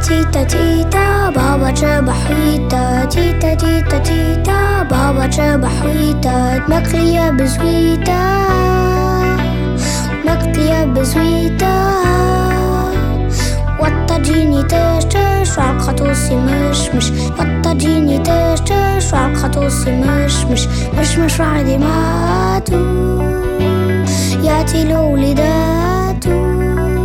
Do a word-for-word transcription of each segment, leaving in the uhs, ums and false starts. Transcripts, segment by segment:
تيتا تيتا بابا جاب حويتا تيتا تيتا تيتا بابا جاب حويتا مقلية بزويتا مقلية بزويتا وطجيني تش تش وعلى خطوصي مش مش وطجيني تش تش وعلى خطوصي مش مش مش مش وعدي ماتو ياتي لولداتو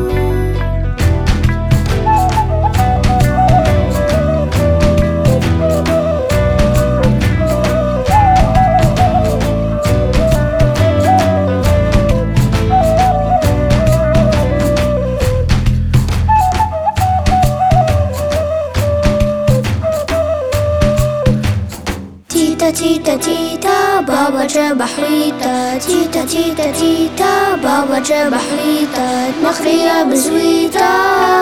تيتا تيتا بابا جاب حويتا تيتا تيتا تيتا بابا جاب حويتا مخرية بزويتا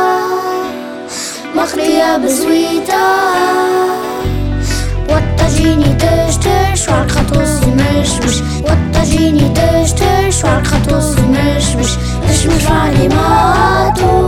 مخرية بزويتا وطجيني تش تش وعلى خطوصي مش مش وطجيني تش تش وعلى خطوصي مش مش مش مش علي ماتو